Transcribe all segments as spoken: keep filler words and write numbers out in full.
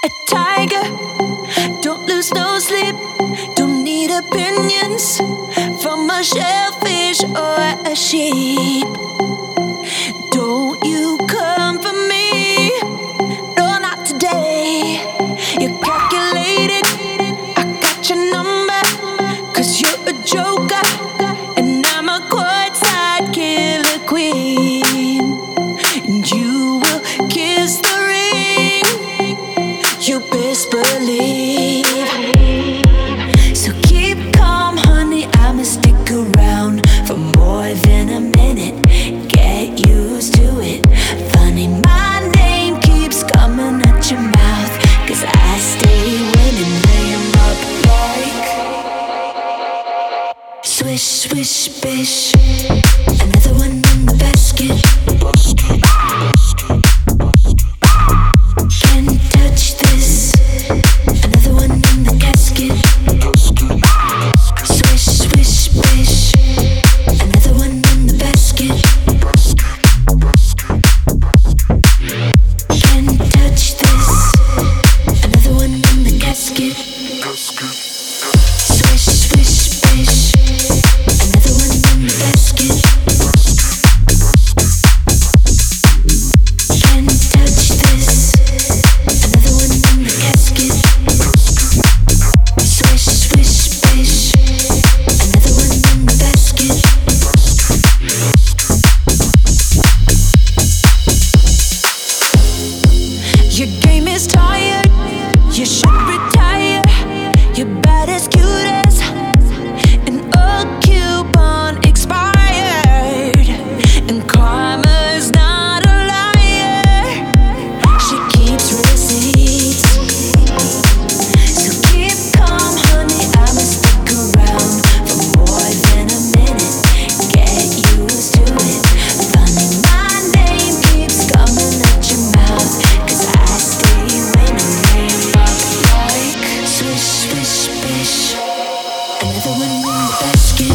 a tiger. Don't lose no sleep. Don't need opinions from a shellfish or a sheep. Don't you come for me. No, not today. You're calculated. I got your number. Cause you're a joker. And I'm a courtside killer queen. And you will kiss the ring. You best believe. So keep calm, honey. I'ma stick around for more than a minute. Get used to it. Funny, my name keeps coming at your mouth. Cause I stay winning, laying up like swish, swish, bish. Another one in the basket. Can't touch this. Another one in the casket. Swish, swish, bish. Another one in the basket. Can't touch this. Another one in the casket. Swish, swish, bish. Another one in the basket. Can't touch this. Another one in the casket. Swish, swish, bish. Another one in the basket. Your game is tired. You should retire. You're bad as cute as an old coupon expired. And karma's not a liar. She keeps receipts. So keep calm, honey. I'ma stick around for more than a minute. Get used to it. Funny, my name keeps coming at your mouth. Cause I stay winning, laying up like swish, swish, bish. Another one in the basket.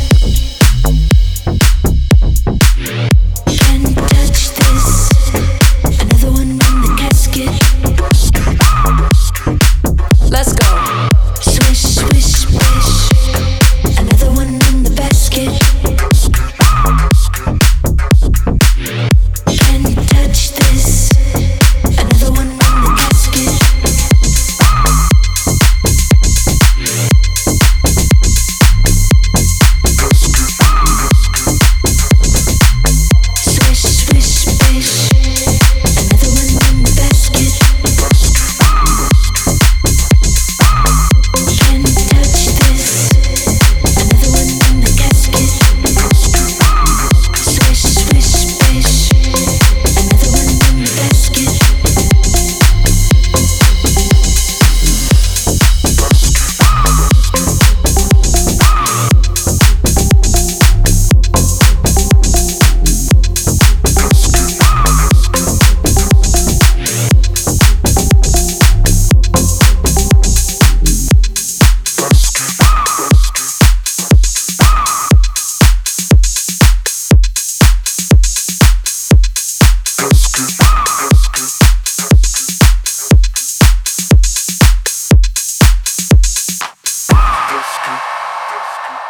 Can't touch this. Another one in the casket. Let's go. Swish, swish, bish. Another one in the basket. Can't touch this. Another one in the casket. Swish, swish, bish. Another one in the basket. Can't touch this. Another one in the casket. Swish, swish, bish. Another one in the basket. Let's go.